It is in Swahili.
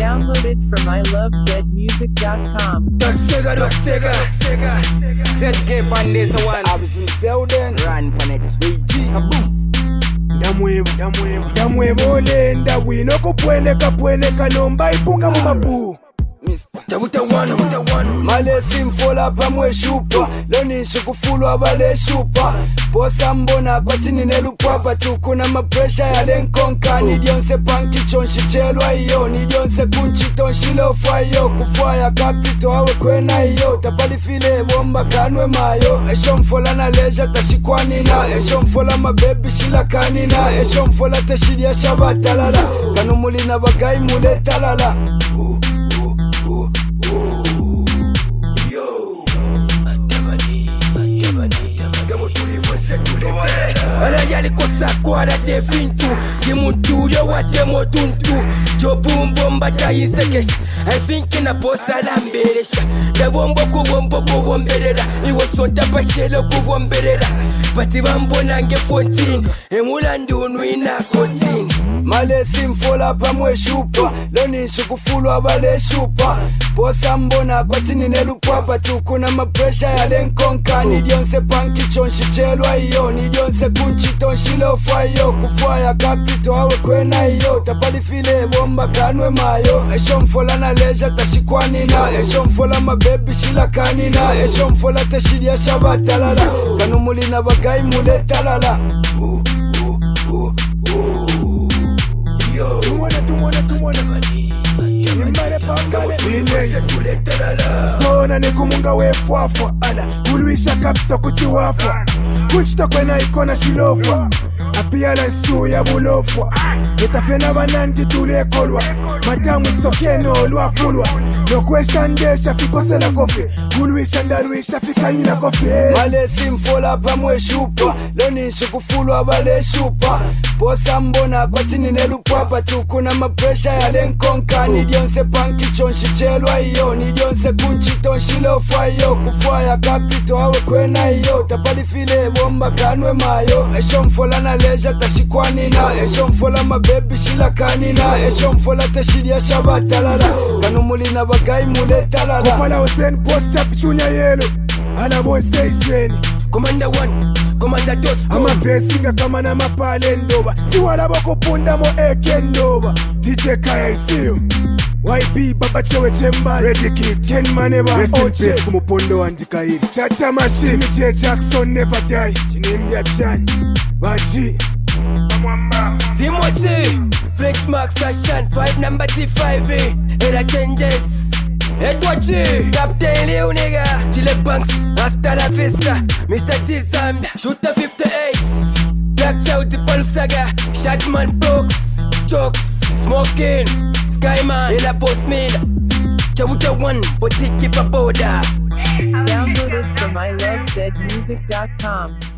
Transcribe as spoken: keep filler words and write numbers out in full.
Downloaded from I love zed music dot com. Dog Sega, Dog Sega, Sega. Let's get on this one. I was in the building. Run on it. B G. Kaboom. Damwevo, damwevo, damwevo lenda wino kupweleka pweleka nomba ipunga mu mabu. Tabuta wano, male simfola pamwe shupa loni shukufulu abale shupa bosa mbona kwa chini nelupapa tukuna mapresha ya lenkonka nidionse panki chonshi chelwa iyo nidionse kunchi tonshi lofa iyo kufwaya kapito awe kwena iyo tapali file bomba kanwe mayo esho mfola na leja tashikwanina esho mfola mabebi shila kanina esho mfola teshidia shabatalala kanumuli na bagai mule talala uh. Ooh, ooh, ooh. Yo, Atabani, Atabani, Gamo tuli wese tuli Ala yali kosa kwa la te fintu Kimuntu yo wate motuntu Jo bumbo mbata yisekesh I think na posa lamberesha Da wombo kuwombo kuwomberera Iwo sonta pashelo kuwomberera Bati bambo nange fourteen Emula ndunu ina kotin Male simfola pamwe shupa Loni shukufulu abale shupa Bosa mbona kwa chini nelupapa Tukuna mapresha ya lenkonka Nidionse panki chonshi chelwa iyo Nidionse kunchi tonshi lofa iyo Kufwaya kapito awe kwena iyo Tapali file bomba kanwe mayo Esho mfola na leja tashikwanina Esho mfola mabebi shila kanina Esho mfola teshidia shabatalala Kanumuli na bagai mule talala uh, uh, uh, uh. Yo, Tumwana, tumwana, tumwana. Nimbare pangale. Zona ni kumunga wefwafwa. Ala, uluisha kapito kuchiwafwa. Kunchito kwena ikona shilofwa. Appearance tu ya bulofwa. Etafena bananti tulekolwa. Matamu tsokeno oluafulwa. Nokwesha ndesha fikose la kofi. Uluisha ndaluisha fikanyina kofi. Male simfola pamwe shupa Loni shukufulu abale shupa Bosa mbona kwa chini nelupapa Tukuna mapresha ya lenkonka Nidionse panki chonshi chelwa iyo Nidionse kunchi tonshi lofa iyo Kufwaya kapito awe kwena iyo Tapali file bomba kanwe mayo Esho mfola na leja tashikwanina Esho mfola mabebi shila kanina Esho mfola teshidia shabatalala Kanumuli na bagai mule talala Kupala Hussein post chapichunya yelo. Ala boy say isweni. Commander one, Commander dot com. Ama fesinga kama na mapale ndoba. Tiwala bako punda mo eke ndoba. D J Kaya isiyo Y B baba chewe chemba Ready Kid Ken Maneva Rest in peace kumupondo andika hili Chacha machine J Jackson never die Chinimdia chan Baji Timothy Flex Max Sashan five number T five Era changes Edward G Captain Leo nigga Chile Banks Hasta la vista Mister T Zambia Shooter fifty-eight Black Chow the Paul Saga Shotman Brooks Chokes Smoking Skyman Ela Post Mila Chawuta one Boutique Papoda Downloaded from I love zed music dot com.